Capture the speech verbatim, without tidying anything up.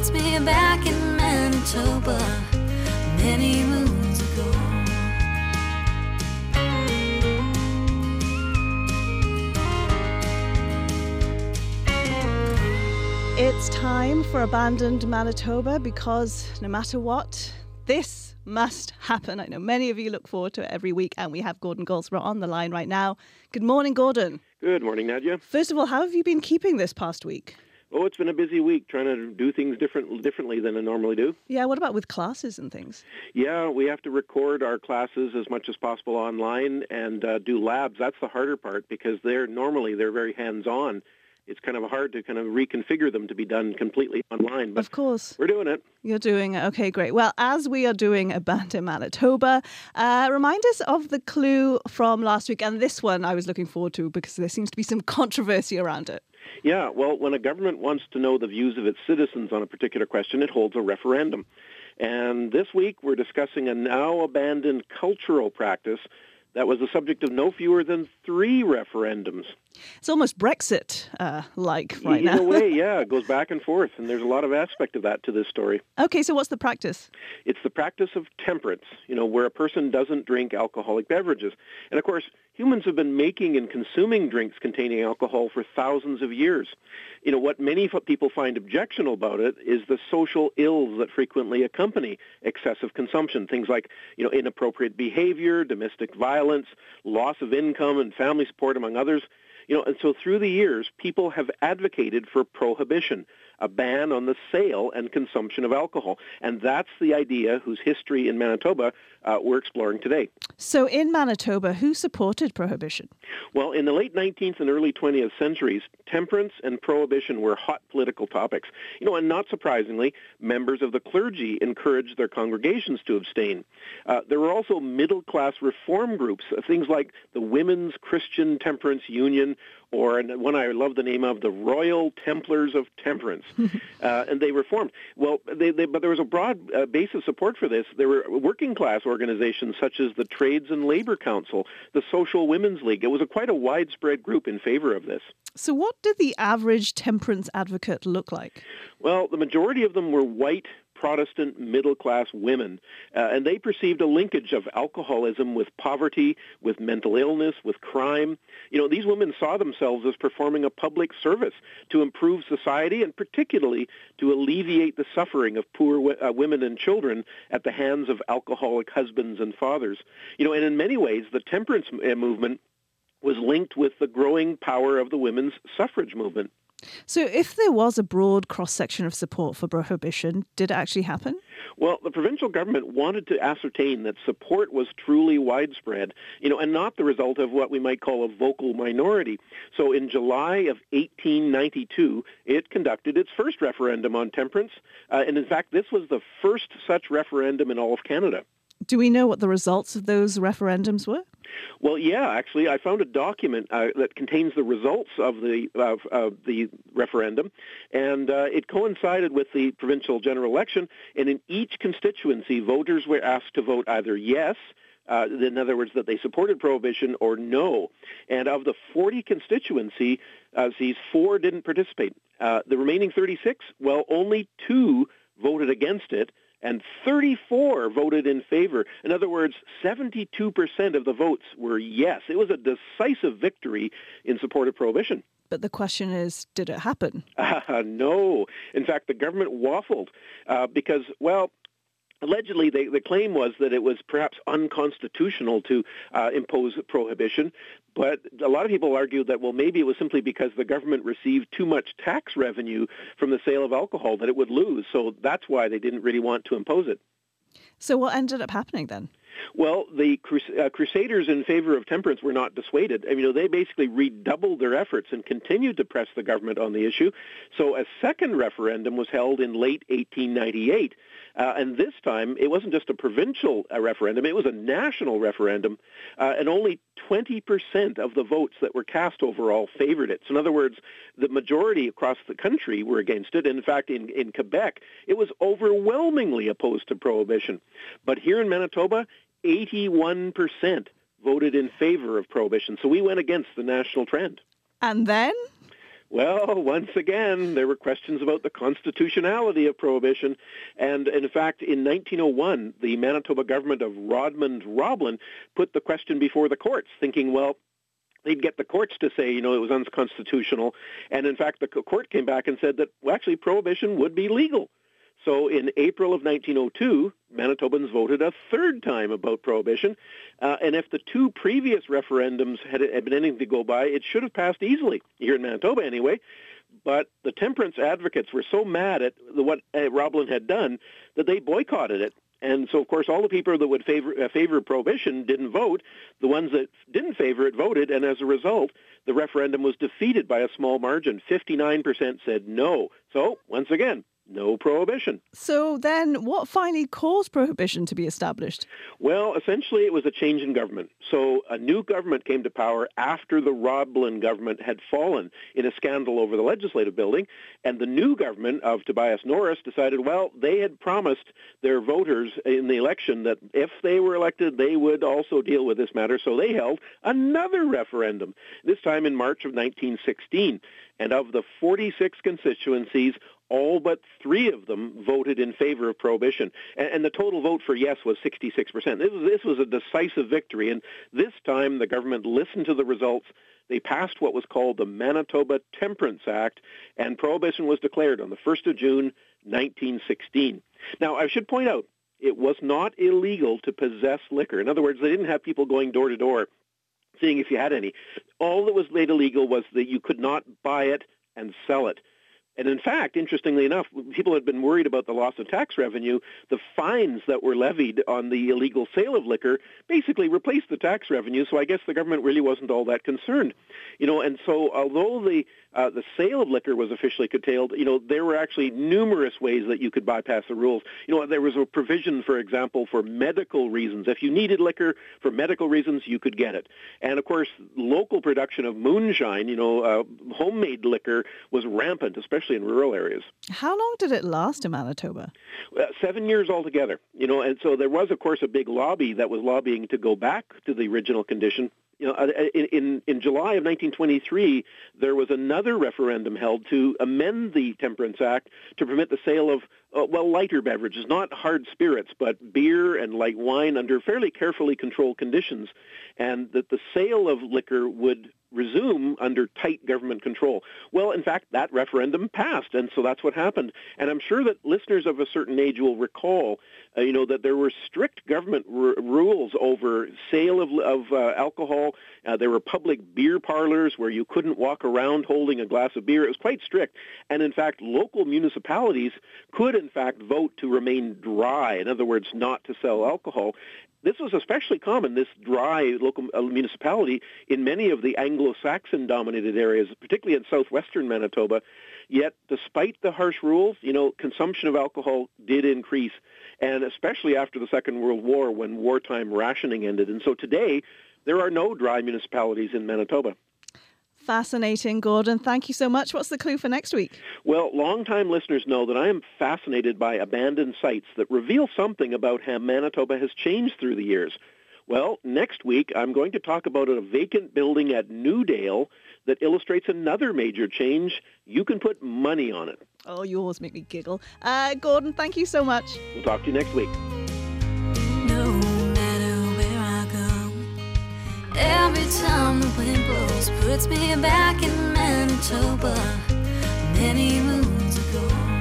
puts me back in Manitoba many moons ago. It's time for Abandoned Manitoba, because no matter what, this must happen. I know many of you look forward to it every week, and we have Gordon Goldsborough on the line right now. Good morning, Gordon. Good morning, Nadia. First of all, how have you been keeping this past week? Oh, it's been a busy week trying to do things different, differently than I normally do. Yeah, what about with classes and things? Yeah, we have to record our classes as much as possible online and uh, do labs. That's the harder part, because they're normally they're very hands-on. It's kind of hard to kind of reconfigure them to be done completely online. But of course. We're doing it. You're doing it. Okay, great. Well, as we are doing Abandoned Manitoba, uh, remind us of the clue from last week. And this one I was looking forward to, because there seems to be some controversy around it. Yeah, well, when a government wants to know the views of its citizens on a particular question, it holds a referendum. And this week we're discussing a now abandoned cultural practice that was the subject of no fewer than three referendums. It's almost Brexit-like uh, right In now. In a way, yeah. It goes back and forth, and there's a lot of aspect of that to this story. Okay, so what's the practice? It's the practice of temperance, you know, where a person doesn't drink alcoholic beverages. And, of course, humans have been making and consuming drinks containing alcohol for thousands of years. You know, what many people find objectionable about it is the social ills that frequently accompany excessive consumption. Things like, you know, inappropriate behavior, domestic violence, loss of income and family support, among others. You know, and so through the years, people have advocated for prohibition, a ban on the sale and consumption of alcohol. And that's the idea whose history in Manitoba uh, we're exploring today. So in Manitoba, who supported prohibition? Well, in the late nineteenth and early twentieth centuries, temperance and prohibition were hot political topics. You know, and not surprisingly, members of the clergy encouraged their congregations to abstain. Uh, there were also middle-class reform groups, uh, things like the Women's Christian Temperance Union, or and one I love the name of, the Royal Templars of Temperance, uh, and they reformed. Well, they, they, but there was a broad uh, base of support for this. There were working-class organizations such as the Trades and Labor Council, the Social Women's League. It was a, quite a widespread group in favor of this. So what did the average temperance advocate look like? Well, the majority of them were white, Protestant middle-class women, uh, and they perceived a linkage of alcoholism with poverty, with mental illness, with crime. You know, these women saw themselves as performing a public service to improve society, and particularly to alleviate the suffering of poor w- uh, women and children at the hands of alcoholic husbands and fathers. You know, and in many ways, the temperance uh, movement was linked with the growing power of the women's suffrage movement. So if there was a broad cross-section of support for prohibition, did it actually happen? Well, the provincial government wanted to ascertain that support was truly widespread, you know, and not the result of what we might call a vocal minority. So in July of eighteen ninety-two, it conducted its first referendum on temperance, uh, and in fact, this was the first such referendum in all of Canada. Do we know what the results of those referendums were? Well, yeah, actually, I found a document uh, that contains the results of the of, of the referendum, and uh, it coincided with the provincial general election. And in each constituency, voters were asked to vote either yes, uh, in other words, that they supported prohibition, or no. And of the forty constituencies, uh, four didn't participate. Uh, the remaining thirty-six, well, only two voted against it, and thirty-four voted in favor. In other words, seventy-two percent of the votes were yes. It was a decisive victory in support of prohibition. But the question is, did it happen? Uh, no. In fact, the government waffled uh, because, well, allegedly, they, the claim was that it was perhaps unconstitutional to uh, impose prohibition, but a lot of people argued that, well, maybe it was simply because the government received too much tax revenue from the sale of alcohol that it would lose, so that's why they didn't really want to impose it. So what ended up happening then? Well, the crus- uh, crusaders in favor of temperance were not dissuaded. I mean, you know, they basically redoubled their efforts and continued to press the government on the issue. So a second referendum was held in late eighteen ninety-eight. Uh, and this time, it wasn't just a provincial uh, referendum, it was a national referendum, uh, and only twenty percent of the votes that were cast overall favored it. So in other words, the majority across the country were against it. In fact, in, in Quebec, it was overwhelmingly opposed to prohibition. But here in Manitoba, eighty-one percent voted in favor of prohibition. So we went against the national trend. And then? Well, once again, there were questions about the constitutionality of prohibition. And in fact, in nineteen oh one, the Manitoba government of Rodmond Roblin put the question before the courts, thinking, well, they'd get the courts to say, you know, it was unconstitutional. And in fact, the court came back and said that, well, actually, prohibition would be legal. So in April of nineteen oh two, Manitobans voted a third time about prohibition. Uh, and if the two previous referendums had, had been anything to go by, it should have passed easily, here in Manitoba anyway. But the temperance advocates were so mad at the, what uh, Roblin had done that they boycotted it. And so, of course, all the people that would favor, uh, favor prohibition didn't vote. The ones that didn't favor it voted, and as a result, the referendum was defeated by a small margin. fifty-nine percent said no. So, once again, no prohibition. So then what finally caused prohibition to be established? Well, essentially it was a change in government. So a new government came to power after the Roblin government had fallen in a scandal over the legislative building, and the new government of Tobias Norris decided, well, they had promised their voters in the election that if they were elected, they would also deal with this matter, so they held another referendum, this time in March of nineteen sixteen. And of the forty-six constituencies, all but three of them voted in favor of prohibition. And, and the total vote for yes was sixty-six percent. This was, this was a decisive victory. And this time the government listened to the results. They passed what was called the Manitoba Temperance Act, and prohibition was declared on the first of June, nineteen sixteen. Now, I should point out, it was not illegal to possess liquor. In other words, they didn't have people going door to door seeing if you had any. All that was made illegal was that you could not buy it and sell it. And in fact, interestingly enough, people had been worried about the loss of tax revenue. The fines that were levied on the illegal sale of liquor basically replaced the tax revenue, so I guess the government really wasn't all that concerned. You know, and so although the uh, the sale of liquor was officially curtailed, you know, there were actually numerous ways that you could bypass the rules. You know, there was a provision, for example, for medical reasons. If you needed liquor for medical reasons, you could get it. And of course, local production of moonshine, you know, uh, homemade liquor was rampant, especially in rural areas. How long did it last in Manitoba? Uh, seven years altogether, you know, and so there was, of course, a big lobby that was lobbying to go back to the original condition. You know, in, in, in July of nineteen twenty-three, there was another referendum held to amend the Temperance Act to permit the sale of, uh, well, lighter beverages, not hard spirits, but beer and light wine under fairly carefully controlled conditions, and that the sale of liquor would resume under tight government control. Well, in fact, that referendum passed, and so that's what happened. And I'm sure that listeners of a certain age will recall, uh, you know, that there were strict government r- rules over sale of, of uh, alcohol. Uh, there were public beer parlors where you couldn't walk around holding a glass of beer. It was quite strict. And in fact, local municipalities could, in fact, vote to remain dry, in other words, not to sell alcohol. This was especially common, this dry local municipality, in many of the Anglo-Saxon-dominated areas, particularly in southwestern Manitoba. Yet, despite the harsh rules, you know, consumption of alcohol did increase, and especially after the Second World War when wartime rationing ended. And so today, there are no dry municipalities in Manitoba. Fascinating, Gordon. Thank you so much. What's the clue for next week? Well, long-time listeners know that I am fascinated by abandoned sites that reveal something about how Manitoba has changed through the years. Well, next week, I'm going to talk about a vacant building at Newdale that illustrates another major change. You can put money on it. Oh, you always make me giggle. Uh, Gordon, thank you so much. We'll talk to you next week. No matter where I go, every time the wind blows puts me back in Manitoba many moons ago.